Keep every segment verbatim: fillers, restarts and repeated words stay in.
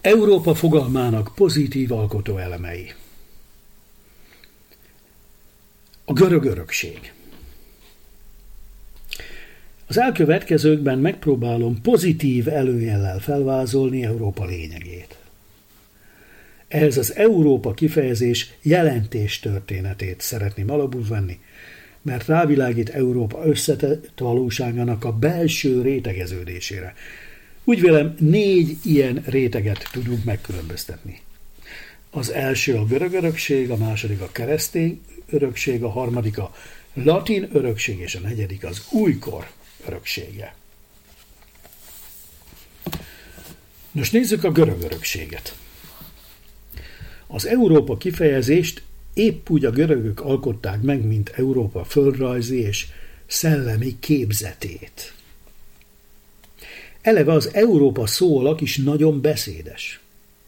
Európa fogalmának pozitív alkotóelemei. A görög örökség. Az elkövetkezőkben megpróbálom pozitív előjellel felvázolni Európa lényegét. Ehhez az Európa kifejezés jelentéstörténetét szeretném alapul venni, mert rávilágít Európa összetett valóságának a belső rétegeződésére. Úgy vélem, négy ilyen réteget tudunk megkülönböztetni. Az első a görög örökség, a második a keresztény örökség, a harmadik a latin örökség, és a negyedik az újkor öröksége. Nos, nézzük a görög örökséget. Az Európa kifejezést épp úgy a görögök alkották meg, mint Európa földrajzi és szellemi képzetét. Eleve az Európa szóalak is nagyon beszédes.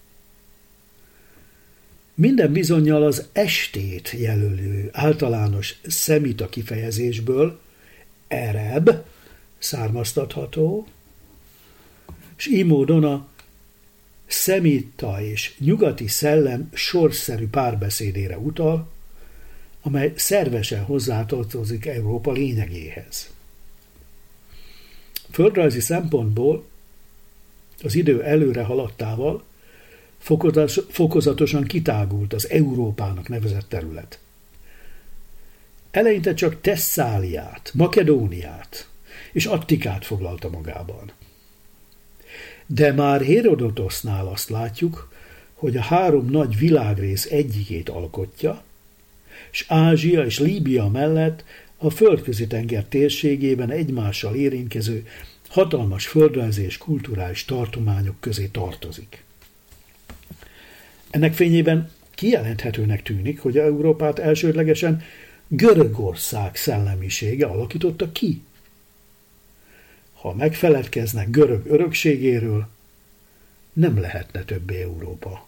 Minden bizonnyal az estét jelölő általános szemita kifejezésből ereb származtatható, és így módon a szemita és nyugati szellem sorsszerű párbeszédére utal, amely szervesen hozzátartozik Európa lényegéhez. Földrajzi szempontból az idő előre haladtával fokozatosan kitágult az Európának nevezett terület. Eleinte csak Thesszáliát, Makedóniát és Attikát foglalta magában. De már Hérodotosnál azt látjuk, hogy a három nagy világrész egyikét alkotja, és Ázsia és Líbia mellett a Földközi-tenger térségében egymással érintkező hatalmas földrajzi és kulturális tartományok közé tartozik. Ennek fényében kijelenthetőnek tűnik, hogy Európát elsődlegesen Görögország szellemisége alakította ki. Ha megfeledkeznek görög örökségéről, nem lehetne többé Európa.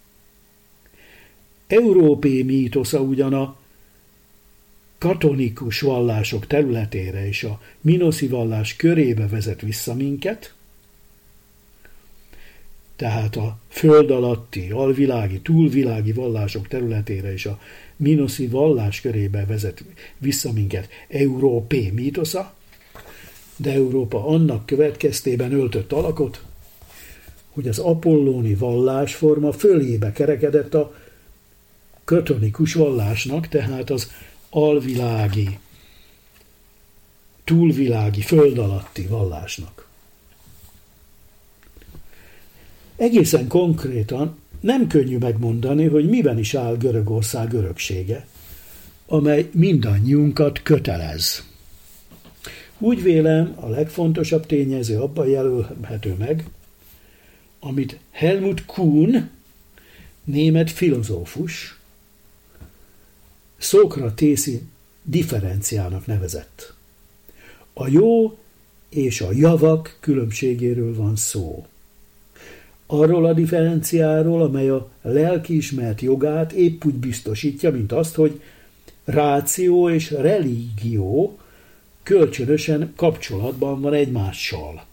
Európé mítosza ugyan a katolikus vallások területére és a minoszi vallás körébe vezet vissza minket, tehát a föld alatti, alvilági, túlvilági vallások területére és a minoszi vallás körébe vezet vissza minket Európé mítosza, de Európa annak következtében öltött alakot, hogy az apollóni vallásforma fölébe kerekedett a katolikus vallásnak, tehát az alvilági, túlvilági, föld alatti vallásnak. Egészen konkrétan nem könnyű megmondani, hogy miben is áll Görögország öröksége, amely mindannyiunkat kötelez. Úgy vélem, a legfontosabb tényező abban jelölhető meg, amit Helmut Kuhn, német filozófus, szókratészi differenciának nevezett. A jó és a javak különbségéről van szó. Arról a differenciáról, amely a lelkiismeret jogát épp úgy biztosítja, mint azt, hogy ráció és religió kölcsönösen kapcsolatban van egymással.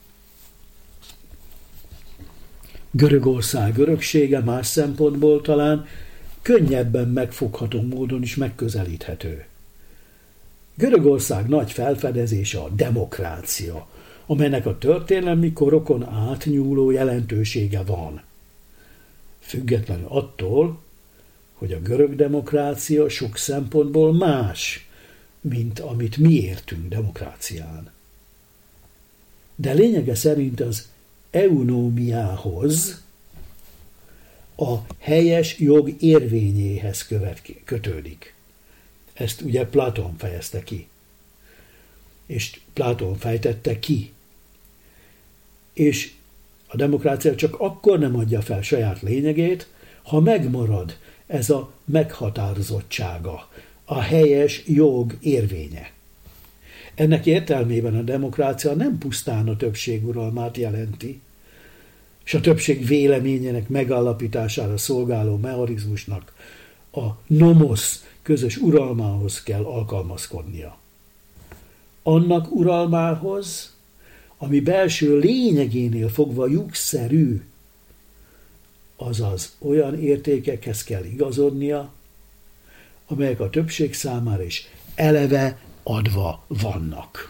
Görögország öröksége más szempontból talán könnyebben megfogható módon is megközelíthető. Görögország nagy felfedezése a demokrácia, amelynek a történelmi korokon átnyúló jelentősége van. Függetlenül attól, hogy a görög demokrácia sok szempontból más, mint amit mi értünk demokrácián. De lényege szerint az eunómiához, a helyes jog érvényéhez követ, kötődik. Ezt ugye Platón fejezte ki. És Platón fejtette ki. És a demokrácia csak akkor nem adja fel saját lényegét, ha megmarad ez a meghatározottsága, a helyes jog érvénye. Ennek értelmében a demokrácia nem pusztán a többség uralmát jelenti, és a többség véleményének megállapítására szolgáló mechanizmusnak, a nomosz közös uralmához kell alkalmazkodnia. Annak uralmához, ami belső lényegénél fogva lyukszerű, azaz olyan értékekhez kell igazodnia, amelyek a többség számára is eleve adva vannak.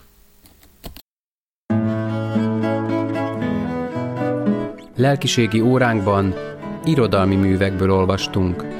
Lelkiségi óránkban irodalmi művekből olvastunk.